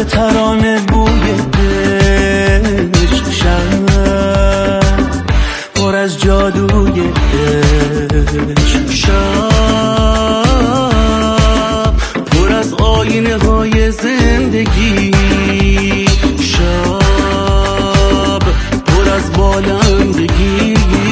ترانه بوی عشق، شب پر از جادوی عشق، شب پر از آینه های زندگی، شب پر از بالندگی،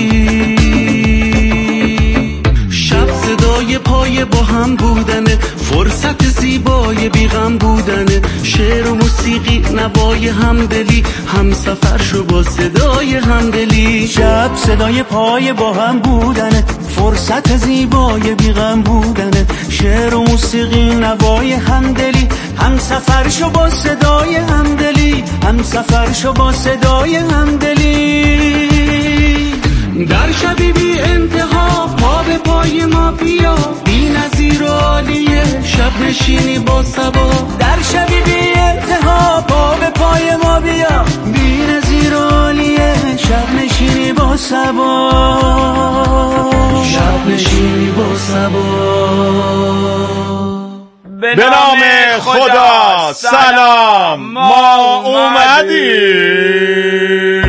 شب صدای پای با هم بودنه، فرصت زیبای بیغم بودنه، شعر و موسیقی نوای همدلی، هم سفر شو با صدای همدلی. شب صدای پای با هم بودنه، فرصت زیبای بیغم بودنه، شعر و موسیقی نوای همدلی، هم سفر شو با صدای همدلی، هم سفر شو با صدای همدلی. در شبی بی انتها پا به پای ما بیا، بی نظیر و عالیه شب نشینی با صبا. در شبی بی انتها پا به پای ما بیا، بی نظیر و عالیه شب نشینی با صبا، شب نشینی با صبا. به نام خدا سلام، ما اومدیم.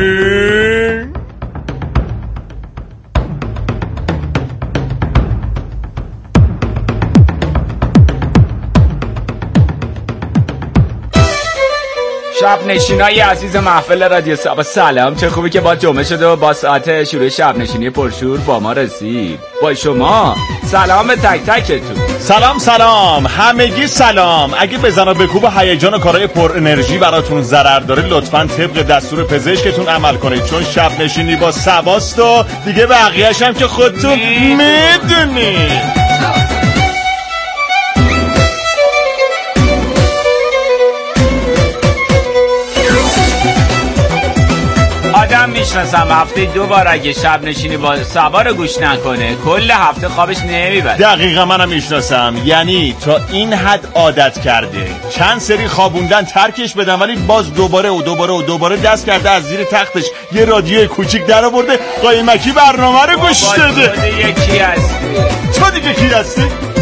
شب نشینای عزیز محفل رادیو سابا سلام. چه خوبی که با جمعه شده و با ساعت شروع شب نشینی پرشور با ما رسید. با شما سلام به تک تکتون. سلام سلام همگی سلام. اگه بزن و بکوب و هیجان و کارهای پر انرژی براتون ضرر داره، لطفاً طبق دستور پزشکتون عمل کنید، چون شب نشینی با سباست و دیگه بقیه‌اش هم که خودتون میدونید. آدم میشناسم هفته 2 بار اگه شب نشینی با سبا رو گوش نکنه کل هفته خوابش نمیبره. دقیقا منم میشناسم، یعنی تا این حد عادت کرده چند سری خوابوندن ترکش بدن، ولی باز دوباره دست کرده از زیر تختش یه رادیوی کوچیک در آورده قایمکی برنامه رو گوش داده. تو دیگه کی هستی؟ تو دیگه کی هستی؟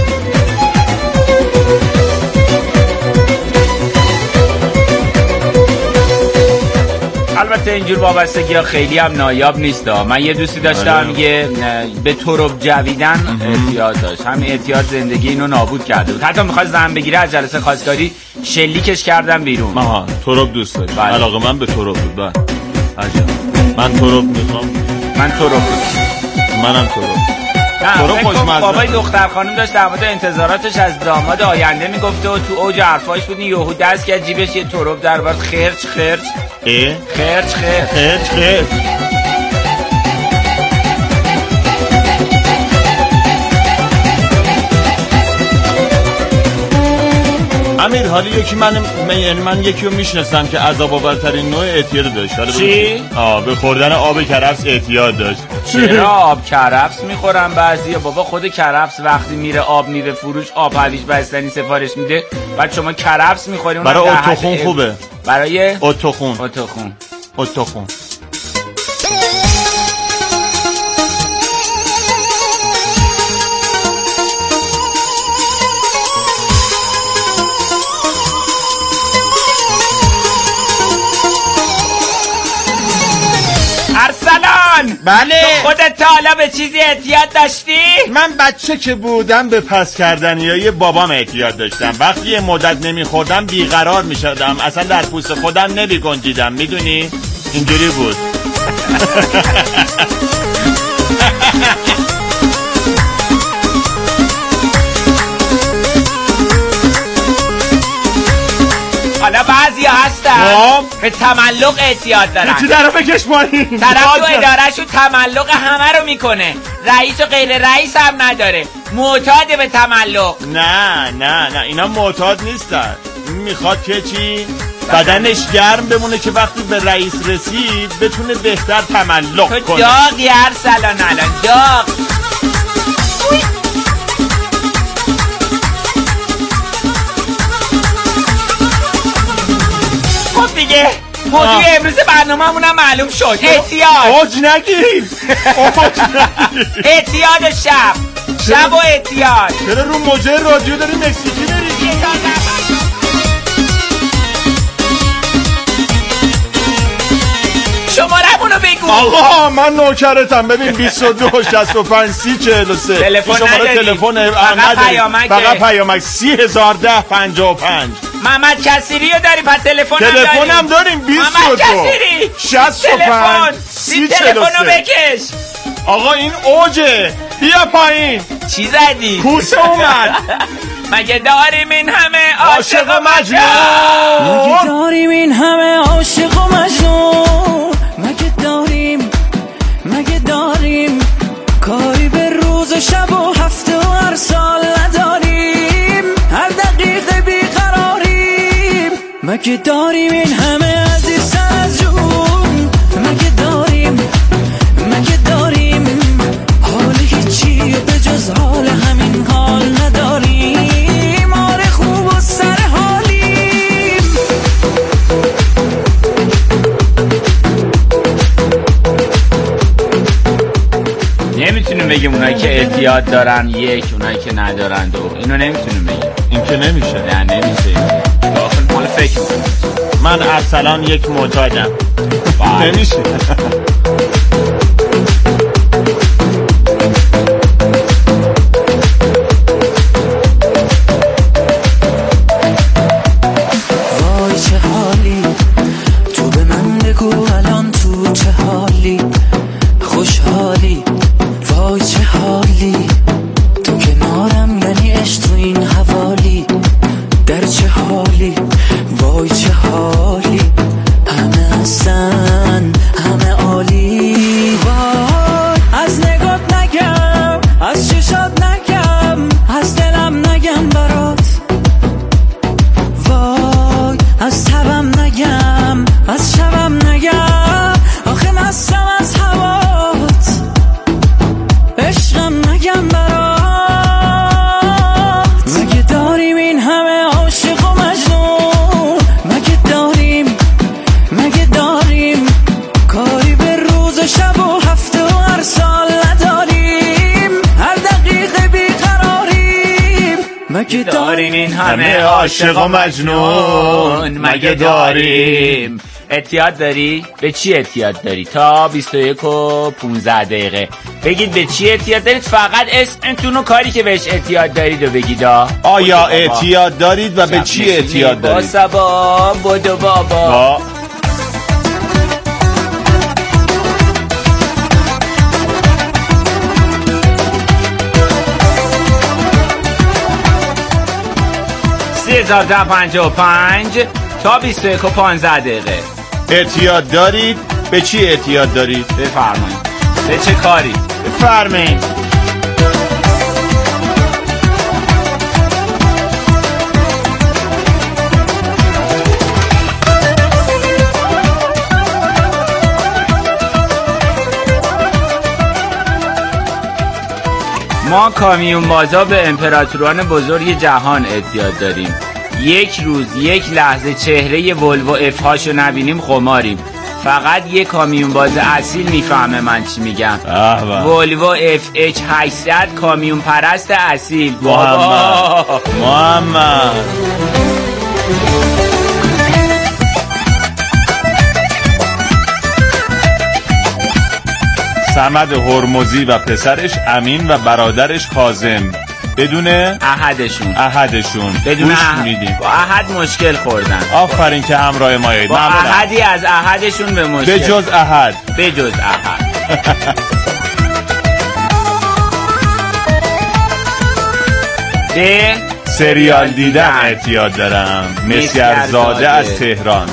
البته اینجور وابستگی ها خیلی هم نایاب نیست. من یه دوستی داشتم یه به ترب جویدن اعتیاد داشت. همین اعتیاد زندگی اینو نابود کرده بود. حتی میخواست زن بگیره، از جلسه خواستگاری شلیکش کردن بیرون. آها، ترب دوست داری؟ علاقه من به ترب بود. عجب. من ترب میخوام. منم ترب. بابای دختر خانم داشت در مورد انتظاراتش از داماد آینده میگفته و تو اوج حرفاش بود، یهو دست کرد جیبش یه ترب در آورد. خرچ امیر، حالی یکی من یکی رو میشناسم که عذاب آورترین نوع اعتیاد داشت. چی؟ به خوردن آب کرفس اعتیاد داشت. چرا آب کرفس میخورن بعضیا؟ بابا خود کرفس وقتی میره آب میوه فروش آب هویج بستنی سفارش میده، بعد شما کرفس میخوری. برای اتخون خوبه. برای اتخون. ارسلان، بله. تو خودت تا حالا به چیزی اعتیاد داشتی؟ من بچه که بودم به پس کردنیای بابام اعتیاد داشتم. وقتی یه مدت نمیخوردم بیقرار میشدم، اصلا در پوست خودم نمیگنجیدم، میدونی؟ اینجوری بود. حالا بعضی هستن به تملق اعتیاد دارن. چی طرف بکش پایین؟ طرف تو ادارهشو تملق همه رو میکنه، رئیس و غیر رئیس هم نداره، معتاد به تملق. نه اینا معتاد نیستن. میخواد که چی؟ بدنش گرم بمونه که وقتی به رئیس رسید بتونه بهتر تملق کنه. تو داغی ارسلان، الان داغ. خب دیگه موضوع امروز برنامه‌مون هم معلوم شد. اعتیاد. اوج نگیر. اعتیاد شب و اعتیاد. چرا رو موجه رادیو داری مکزیکی میری؟ آقا من نوکرتم. ببین 22 65 30 43 تلفن نداری. تلفن فقط پیامک 3010 55. محمد کثیری رو داری؟ پس تلفن هم داریم 22 محمد کثیری 65 30 تلفن رو 43. بکش. آقا این اوجه. بیا پایین. چی زدی؟ کوسه اومد. مگه داریم این همه عاشق و مجنون؟ مگه داریم این همه عاشق و مجنون؟ مگه داریم کاری به روز و شب و هفته و هر سال نداریم؟ هر دقیقه بیقراریم. مگه داریم این همه عزیز سر از جون؟ مگه داریم حال هیچی به جز حال همین حال نداریم؟ آره خوب و سر حالیم. نمیتونیم بگیم اونایی که اعتیاد دارن یک، اونایی که ندارن دو. اینو نمیتونیم بگیم. این که نمیشه. نه نمیشه. داخل مال فکر میکنم. من ارسلان یک معتادم. نمیشه. وای چه حالی تو به من بگو الان تو چه حالی؟ خوشحالی؟ وای چه حالی تو کنارم یعنی عشق تو این حوالی؟ در چه حالی؟ وای چه حالی همه هستن همه عالی. وای از نگات نگم از چشات نگم از دلم نگم برات. وای از تبم نگم از شبم نگم آخه مستم از هوات. عشقم نگم برات. مگه داریم این همه عاشق و مجنون؟ مگه داریم کاری به روز و شب و هفته و هر سال نداریم؟ هر دقیقه بیقراریم. مگه داریم این همه عاشق و مجنون؟ مگه داریم؟ اعتیاد داری؟ به چی اعتیاد داری؟ تا 21 و 15 دقیقه بگید به چی اعتیاد دارید. فقط اسمتون و کاری که بهش اعتیاد دارید و بگید. آیا اعتیاد دارید و به چی اعتیاد دارید؟ با سبا بودو بابا. 3055 تا 21 و 15 دقیقه. اعتیاد دارید؟ به چی اعتیاد دارید؟ بفرمایید. به چه کاری؟ بفرمایید. ما کامیون بازا به امپراتوران بزرگ جهان اعتیاد داریم. یک روز یک لحظه چهره ولوو اف هاشو نبینیم خماریم. فقط یک کامیون باز اصیل میفهمه من چی میگم. ولوو اف اچ 800 کامیون پرست اصیل. محمد صمد هرمزی و پسرش امین و برادرش کاظم بدون احدشون بدون میدیم. با احد مشکل خوردن. آفرین که همراه مایید. با احدی از احدشون به مشکل. به جز احد. به سریال دیدن اعتیاد دارم. مسگرزاده از تهران.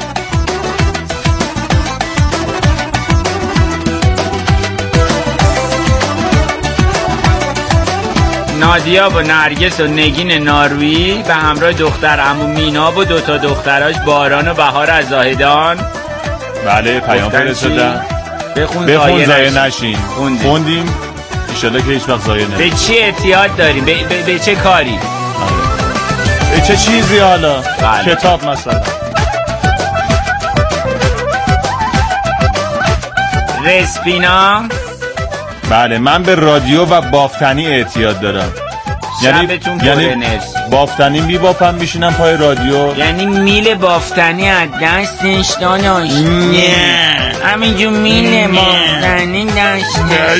نادیا و نرگس و نگین نارویی به همراه دختر عمو مینا و 2 تا دختراش باران و بهار از زاهدان. بله پیام فرستادن. بخون زایه نشین. خوندیم انشالله که هیچ وقت زایه نشین. به چی اعتیاد داریم؟ به چه کاری؟ به چه چیزی حالا؟ بله. کتاب مثلا. رسپینا. بله من به رادیو و بافتنی اعتیاد دارم. شبتون پر انرژی. بافتنی میبافم میشینم پای رادیو، یعنی میل بافتنی از دستش داداش؟ نه همینجور میل بافتنی دستش.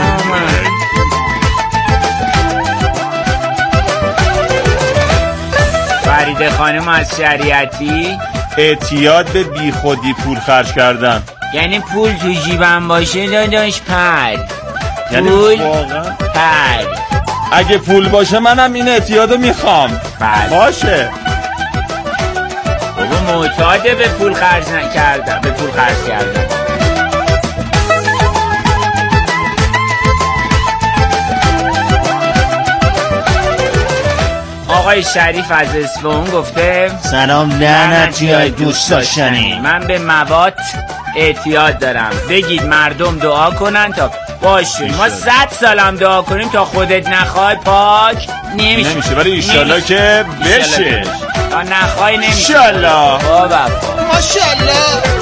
فریده خانم از شریعتی، اعتیاد به بی خودی پول خرج کردن. یعنی پول تو جیبم باشه داداش پر، یعنی پول واقعا پر. اگه پول باشه منم این اعتیادو میخوام. باشه بابا معتاده به پول خرج نکردم، به پول خرج کردم. آقای شریف از اصفهان گفته سلام لعنتی های دوست داشتنی، من به مواد اعتیاد دارم، بگید مردم دعا کنن تا باشون. ما 100 سالم دعا کنیم تا خودت نخوای پاک نمیشه، ولی ایشالله که بشه. تا نخوای نمیشه ایشالله. بابا ماشالله.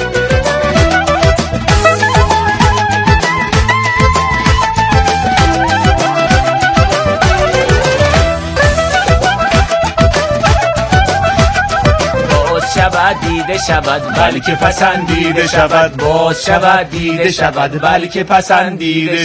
شود دیده شود بلکه پسندیده شود، باز شود دیده شود بلکه پسندیده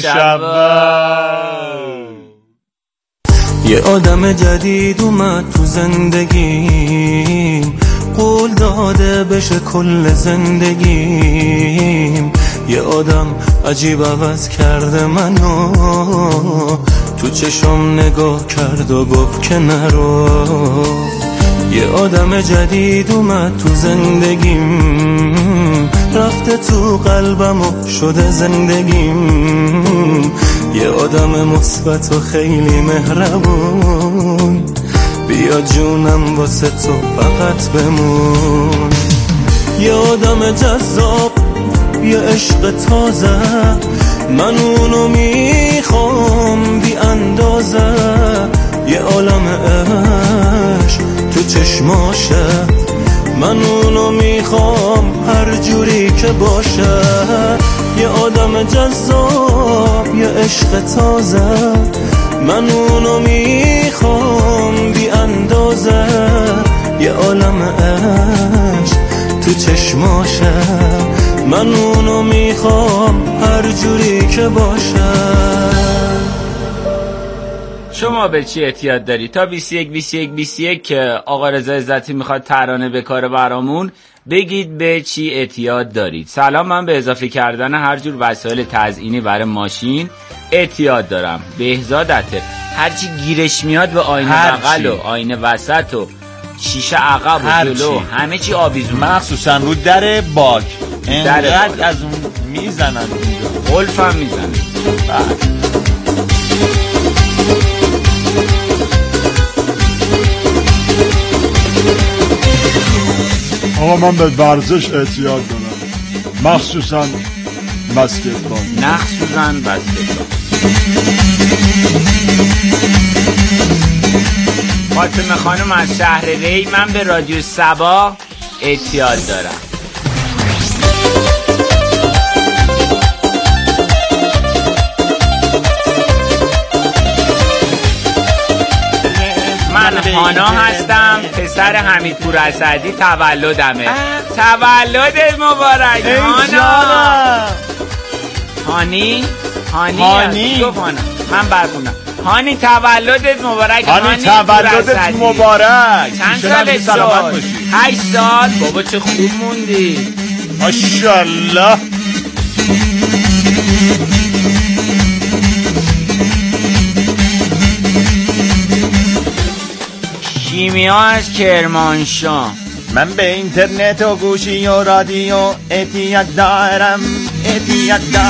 شود. یه آدم جدید اومد تو زندگیم، قول داده بشه کل زندگیم. یه آدم عجیب عوض کرده منو، تو چشم نگاه کرد و گفت که نرو. یه آدم جدید اومد تو زندگیم، رفته تو قلبم و شده زندگیم. یه آدم مثبت و خیلی مهربون، بیا جونم واسه تو فقط بمون. یه آدم جذاب، یه عشق تازه، من اونو میخوام بی اندازه. یه عالم عشق تو چشماشه، من اونو میخوام هر جوری که باشه. یه آدم جذاب، یه عشق تازه، من اونو میخوام بی اندازه. یه عالم عشق تو چشماشه، من اونو میخوام هر جوری که باشه. شما به چی اعتیاد داری؟ تا 21 که آقا رضا عزتی میخواد ترانه بکاره برامون، بگید به چی اعتیاد دارید. سلام، من به اضافه کردن هر جور وسایل تزیینی برای ماشین اعتیاد دارم. بهزادته، هرچی گیرش میاد به آینه بغل و آینه وسط و شیشه عقب و جلو همه چی آویزون، مخصوصا رو در باک انقدر از اون میزنن اونجا، قلفم میزنن. آقا من به ورزش اعتیاد دارم، مخصوصا بسکتبال. فاطمه خانم از شهر ری، من به رادیو صبا اعتیاد دارم. من هانا هستم، پسر حمیدپور اسدی، تولدمه. تولدت مبارک هانا. هانی گفت هانا، من برخونم. هانی تولدت مبارک. هانی تولدت مبارک. چند سالت شد؟ 8 سال. بابا چه خوب موندی، ماشاءالله. کیمیا از کرمانشاه، من به اینترنت و گوشی و رادیو اعتیاد دارم. هی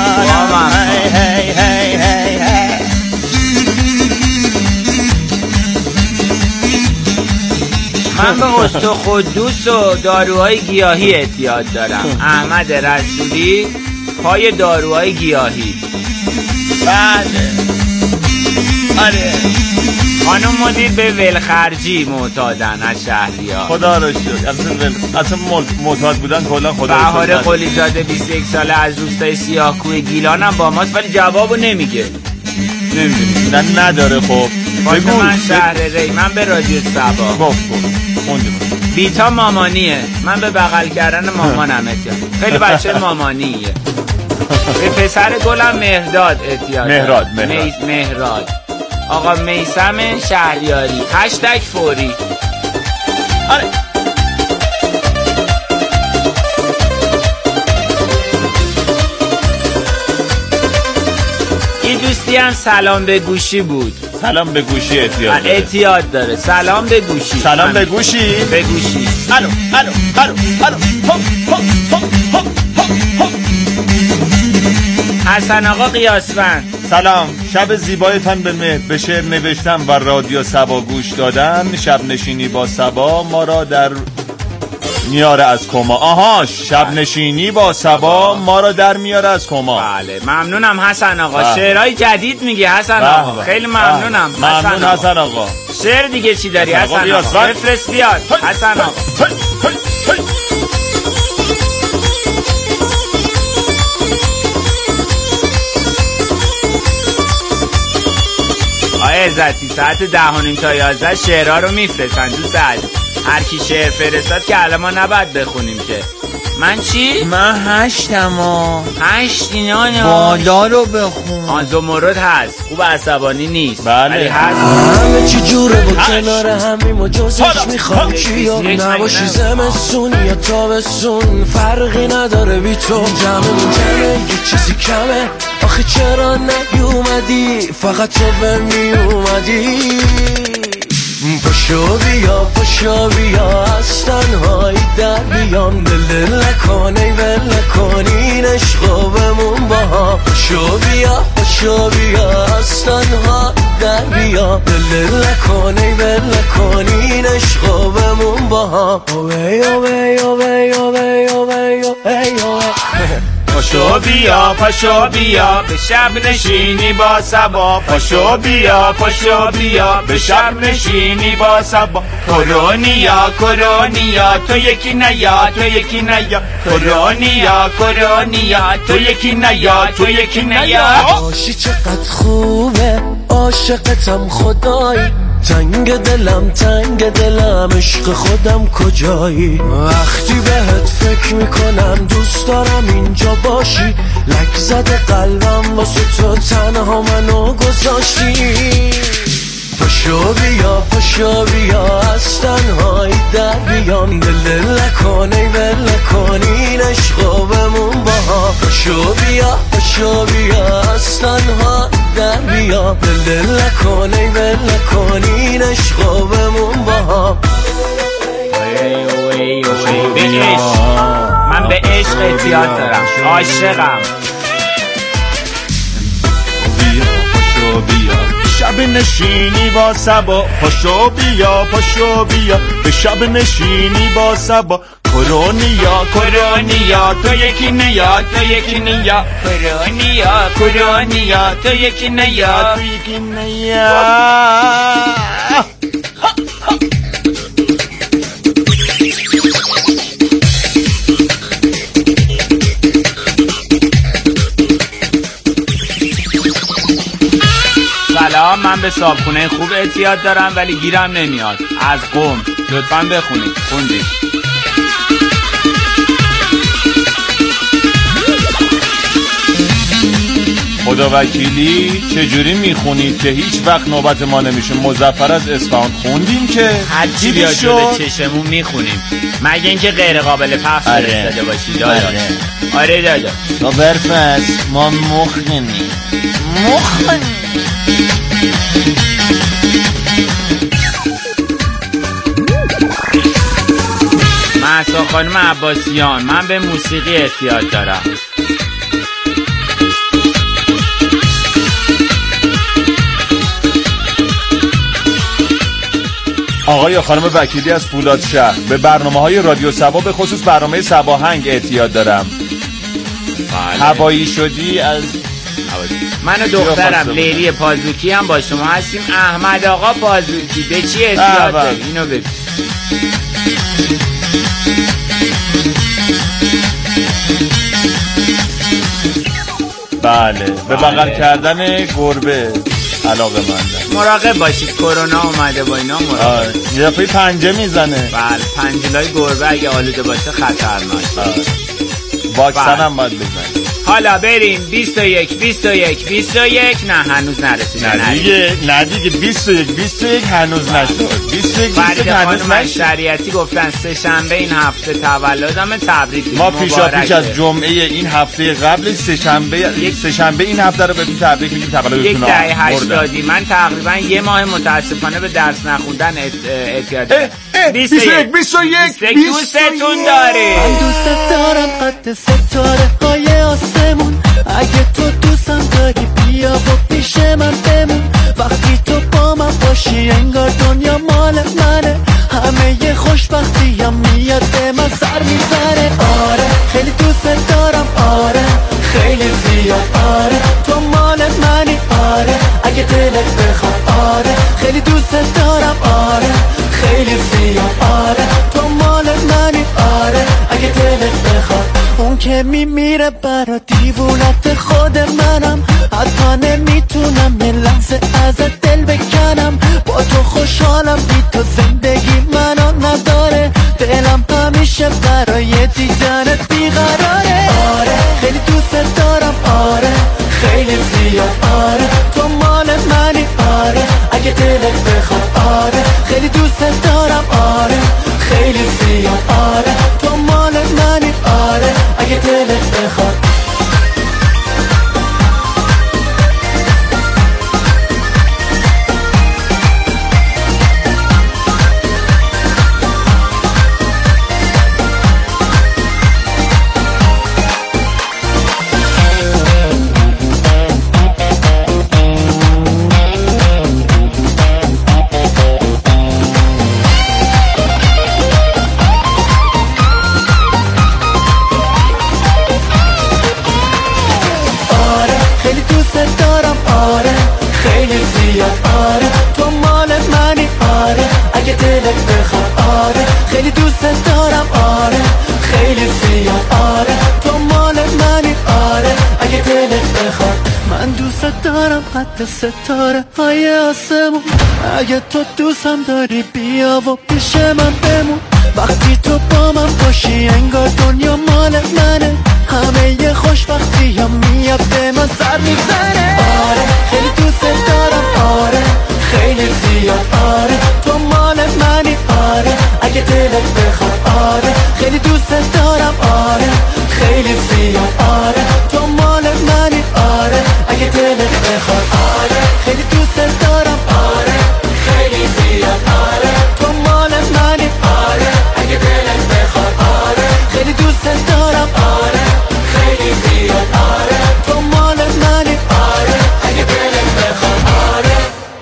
من به استخدوس و داروهای گیاهی اعتیاد دارم. احمد رسولی، پای داروهای گیاهی. بله آره. خانم مدیر به ولخرجی معتادن از شهریار. خدا رو شکر. اصلا معتاد بودن کلا خدا رو شکر. بهار قلیزاده 21 ساله از روستای سیاه‌کوه گیلانم با ماست، ولی جوابو نمیگه. نه نداره. خب فاز من شهر ری، من به رادیو سبا. خوندیم. بیتا مامانیه، من به بغل کردن مامانم اتیاد. خیلی بچه مامانیه. به پسر گلم مهرداد اتیاد. مهراد. آقا میثم شهریاری # فوری. آره. این دوستی هم سلام به گوشی بود. سلام به گوشی اعتیاد داره. سلام به گوشی. سلام به گوشی. به گوشی. الو. حسن آقا قیاسفند. سلام، شب زیبایتان به مهر، به شعر نوشتم و رادیو سبا گوش دادن. شب نشینی با سبا ما را در میاره از کما. شب نشینی با سبا ما را در میاره از کما. بله ممنونم حسن آقا. شعرهای جدید میگی حسن آقا. خیلی ممنونم. ممنون حسن آقا. شعر دیگه چی داری حسن آقا؟ بفرست بیاد حسن آقا. عزتی ساعت 10:30 تا 11 شعرها رو میفرستن دوست عزیز. هر کی شعر فرستاد که الان ما نباید بخونیم که. من چی؟ من 8 اینا بالا رو بخون. زمرد هست، خوب عصبانی نیست. بله هست. همه چی جوره با کنار همیم و جزش میخوام چی یا نباشی. زمستون یا تابستون فرقی نداره بی تو. جمعمون جمعه یه چیزی کمه. آخه چرا نیومدی فقط تو به میومدی. پاشو بیا از تنهایی در بیام. دل نکنی ول نکنین عشقو بمون با هم. پاشو بیا از تنهایی در بیام. دل نکنی ول نکنین عشقو بمون با هم. پاشو بیا به شب نشینی با سبا. پاشو بیا به شب نشینی با سبا. کرونیا تو یکی نیا کرونیا تو یکی نیا. باشی چقدر خوبه عاشقتم خدایی. تنگ دلم عشق خودم کجایی. وقتی بهت فکر میکنم دوست دارم اینجا باشی. لک زده قلبم واسه تو تنها منو گذاشتی. پاشو بیا از تنهایی در بیام. دل نکنی ول نکنین عشقو بمون با هم. پاشو بیا از تنهایی در بیام. دل نکنی ول نکنین عشقو بمون با هم. من به عشق اعتیاد دارم. عاشقم. پاشو بیا شب نشینی با سبا. پاشو بیا به شب نشینی با سبا. کرونیا تو یکی نیا کرونیا تو یکی نیا. سلام، من به صابخونه خوب اعتیاد دارم ولی گیرم نمیاد. از قم. لطفاً بخونید. خوندید. خدا وکیلی چجوری میخونید که هیچ وقت نوبت ما نمیشه. مظفر از اصفهان خوندیم که هر چی بیاد جلوی چشمون میخونیم مگه اینکه غیر قابل پخش فرستاده باشی. آره دادا با برفت ما مخنیم. مهسا خانم عباسیان، من به موسیقی اعتیاد دارم. آقای خانم وکیلی از فولاد شهر، به برنامه‌های رادیو سبا به خصوص برنامه سباهنگ اعتیاد دارم. هوایی شدی از من و دخترم لیلی پازوکی هم با شما هستیم. احمد آقا پازوکی به چی اعتیاد داری؟ اینو ببین. بله به بغل کردن گربه علاقه مندم. مراقب باشید، کرونا اومده با اینا مراقب. یه دفعه پنجه میزنه. بله پنجلای گربه اگه آلوده باشه خطرناک. واکسن هم باید بزنید. حالا بریم 21 نه هنوز نرسید. نه دیگه 21 هنوز نشد. 21 هنوز نشد. شریعتی گفتن سه شنبه این هفته تولدم، تبریک ما پیش از جمعه این هفته قبل سه شنبه این هفته رو بهتون تبریک میگیم، تولدتون یک دهه 80. من تقریبا یه ماه متاسفانه به درس نخوندن اعتیاد. 21 دوستتون داره. من دوست دارم قد ستاره های آسمون، اگه تو دوستم داری بیا و پیش من بمون. وقتی تو با من باشی انگار دنیا مال منه، همه یه خوشبختی هم میاد به من سر میزنه. آره خیلی دوست دارم، آره خیلی زیاد، آره تو مال منی، آره اگه دلت بخواد، آره خیلی دوست دارم، آره خیلی زیاد، آره تو مال منی، آره اگه دلت بخواد. اون که میمیره برا دیوونت خود منم، حتی نمیتونم یه لحظه ازت دل بکنم. با تو خوشحالم، بی تو زندگی منو نداره، دلم همیشه برای دیدنت بیقراره. آره خیلی دوست دارم، آره خیلی زیاد، آره تو مال منی، آره اگه دلت بخواد، آره خیلی دوست دارم، آره خیلی زیاد، آره تو مال منی، آره اگه دلت بخواد. قد ستاره های آسمون، اگه تو دوستم داری بیا و پیش من بمون. وقتی تو با من باشی انگار دنیا مال منه، همه یه خوشبختی هم میاد به من سر میزنه. آره خیلی دوست دارم، آره خیلی زیاد، آره تو مال منی، آره اگه دلت بخواد، آره خیلی دوست دارم، آره خیلی زیاد، آره تو مال منی، آره اگه دلت بخواد، آره خیلی دوست دارم، آره خیلی زیاد، آره تو مال منی، آره اگه دلت بخواد، آره خیلی دوست دارم، آره خیلی زیاد، آره تو مال منی، آره اگه دلت بخواد، آره.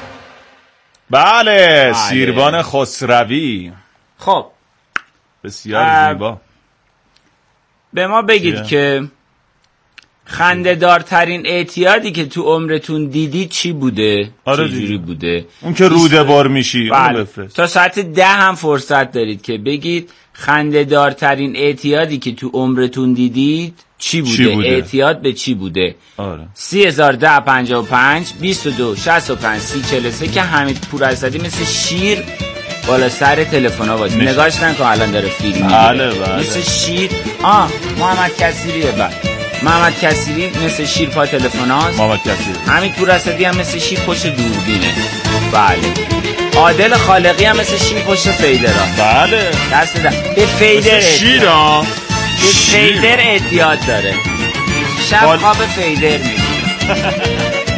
بله سیروان خسروی. خب بسیار زیبا. به ما بگید که خنده‌دارترین اعتیادی که تو عمرتون دیدید چی بوده؟ آره چجوری بوده؟ اون که روده بار میشی. بله. تا ساعت 10 هم فرصت دارید که بگید خنده‌دارترین اعتیادی که تو عمرتون دیدید چی بوده؟ اعتیاد به چی بوده؟ آره. 301055 22 65 3043 که حمید پوراسدی مثل شیر بالا سر تلفن‌ها واسه نگاش نکن الان داره فیلم میگیره. بله. مثل شیر. محمد کثیریه. محمد کثیری مثل شیر پا تلفن‌هاست. محمد کثیری. حمید پوراسدی هم مثل شیر پشت دوربینه. بله. عادل خالقی هم مثل شیر پشت فیدرها. بله. دست به فیدر شیرا. به فیدر اعتیاد داره. شب خواب فیدر میگیره.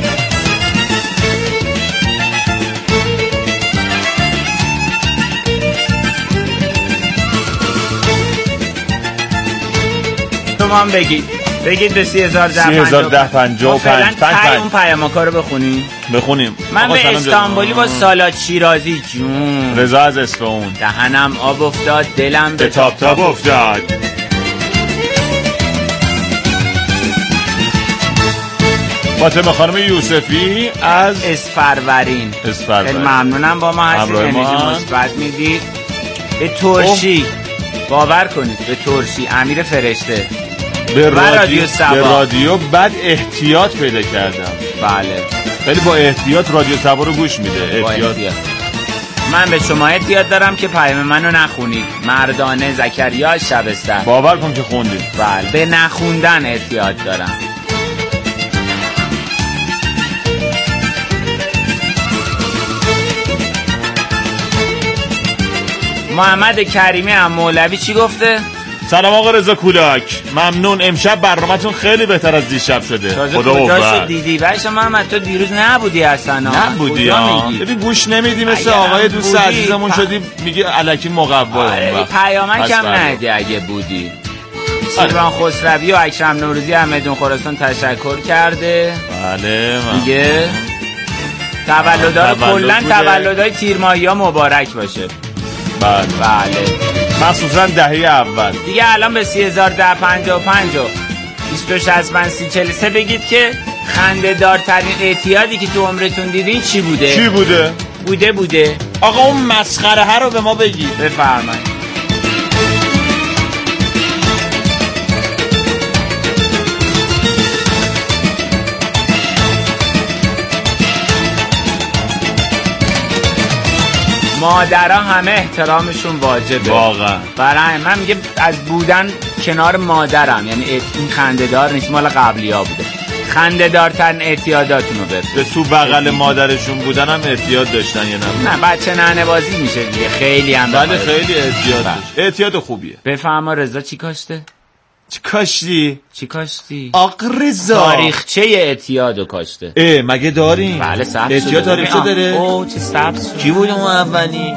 هم بگید به 301055 اون پیامکا رو بخونیم. من به استانبولی با سالاد شیرازی جون رضا از اصفهان دهنم آب افتاد دلم به تاب تاب افتاد. فاطمه خانم یوسفی از اسفرورین. ممنونم با ما هستید، انرژی مثبت میدید. به ترشی باور کنید، به ترشی امیر فرشته به رادیو بعد احتیاط پیدا کردم. بله خیلی با احتیاط رادیو سبا رو گوش میده. با احتیاط. من به شما احتیاط دارم که پیام منو نخونید. مردانه زکریا شبستر. باور کن که خوندی. بله، به نخوندن احتیاط دارم. محمد کریمی هم مولوی چی گفته؟ سلام آقا رضا کولاک، ممنون. امشب برنامه‌تون خیلی بهتر از دیشب شده. خدا قوت. دیدی باشه محمد، تو دیروز نبودی اصلا. نبودی ها. ببین گوش نمیدی، مثل آقای دوست عزیزمون شدی میگی الکی مقوا. پیامک هم ندی اگه بودی. سیروان خسروی و اکرم نوروزی احمدون خراسان تشکر کرده. بله میگه تولدها کلا تولدهای تیر ماهی‌ها مبارک باشه. بله مخصوصا دهه اول دیگه. الان به 301055 و 2265 بگید که خنده دارترین اعتیادی که تو عمرتون دیدین چی بوده؟ چی بوده؟ بوده آقا اون مسخره ها رو به ما بگید. بفرمایید. مادرها همه احترامشون واجبه واقعا. برای من میگه از بودن کنار مادرم، یعنی این خنده‌دار نیست، مال قبلی‌ها بوده. خنده‌دارترین اعتیاداتونو به تو بغل مادرشون بودن هم اعتیاد داشتن یا نه؟ بچه ننه بازی میشه دیگه. خیلی هم بله خیلی اعتیاد داشت. اعتیاد خوبیه. بفهمم رضا چی کاشته؟ چی کاشتی؟ آقا رضا تاریخچه اعتیادو کاشته. مگه داریم؟ بله ثبت شده. اعتیاد تاریخچه داره؟ اوه چه ثبت شده. کی بود اون اولیش؟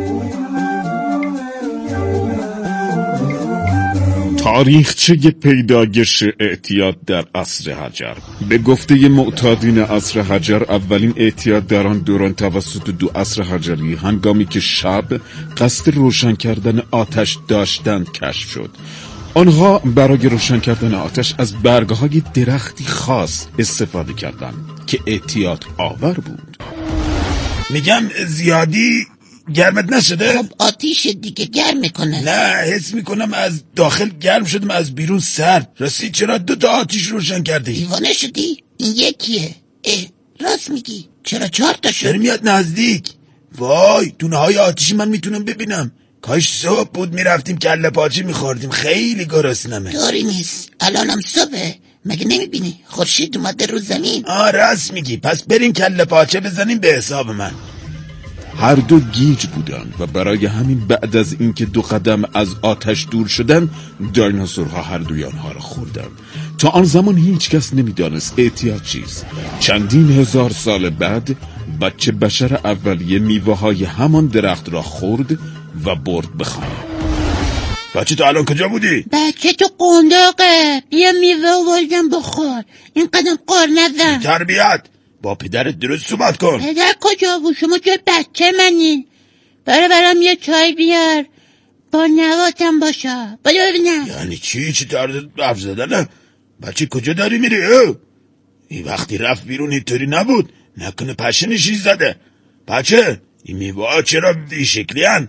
تاریخچه پیدایش اعتیاد در عصر حجر. به گفته معتادین عصر حجر، اولین اعتیاد در آن دوران توسط دو عصر حجری هنگامی که شب قصد روشن کردن آتش داشتند کشف شد. آنها برای روشن کردن آتش از برگهای درختی خاص استفاده کردند که اعتیاد آور بود. میگم زیادی گرمت نشده؟ خب آتیش دیگه گرم میکنه. نه حس میکنم از داخل گرم شدم از بیرون سرد. راستی چرا 2 آتیش روشن کردی؟ دیوانه شدی؟ این یکیه. راست میگی، چرا 4 تا شد؟ داره میاد نزدیک. وای دونه های آتیشی من میتونم ببینم. کاش صبح بود میرفتیم کله پاچه میخوردیم، خیلی گرسنمه. داری نیست، الانم صبحه، مگه نمیبینی خورشید اومده رو زمین؟ راست میگی، پس بریم کله پاچه بزنیم به حساب من. هر دو گیج بودند و برای همین بعد از اینکه 2 قدم از آتش دور شدند، دایناسورها هر دوی آنها را خوردند. تا آن زمان هیچ کس نمیدانست اعتیاد چیست. چندین هزار سال بعد بچه بشر اولیه میوه‌های همان درخت را خورد و برد به خانه. بچه تو الان کجا بودی؟ بچه تو قنداقه، بیا میوه آوردم بخور. این قدم قار نزن. تربیت، با پدرت درست صحبت کن. پدر کجا بود؟ شما جای بچه منین. برام یه چای بیار، با نواتم باشه. بیا ببینم. یعنی چی طرز حرف زدنه؟ بچه کجا داری میری؟ این وقتی رفت بیرون اینطوری نبود. نکنه پشنشی زده. بچه این میوه چرا این شکلی هن؟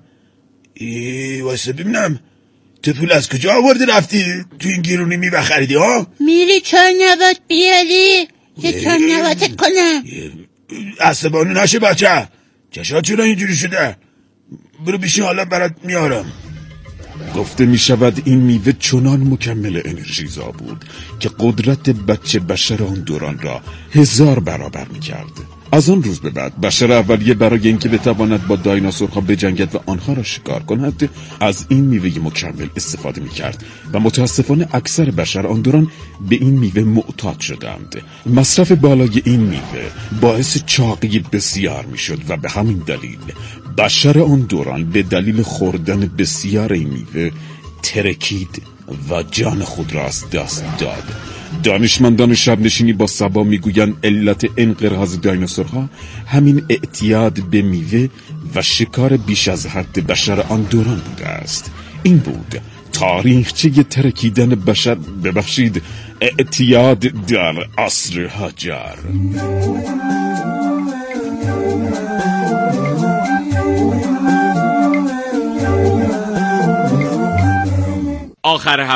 واسه ببینم تو پول از کجا آوردی رفتی تو این گیرونی میوه خریدی ها؟ میری چای نوات بیاری؟ یه چای نواتت کنم. عصبانی نشه بچه، چشات چرا اینجوری شده؟ برو بیشین حالا برات میارم. گفته می شود این میوه چنان مکمل انرژیزا بود که قدرت بچه بشر آن دوران را 1000 برابر می کرد. از آن روز به بعد بشر اولیه برای اینکه بتواند با دایناسورها بجنگد و آنها را شکار کند از این میوه مکمل استفاده می کرد و متاسفانه اکثر بشر آن دوران به این میوه معتاد شدند. مصرف بالای این میوه باعث چاقی بسیار می شد و به همین دلیل بشر آن دوران به دلیل خوردن بسیار این میوه ترکید و جان خود را از دست داد. دانشمندان شب نشینی با سبا میگویند علت انقراض دایناسورها همین اعتیاد به میوه و شکار بیش از حد بشر آن دوران بوده است. این بود تاریخچه ترکیدن بشر، ببخشید اعتیاد در عصر حجر. آخر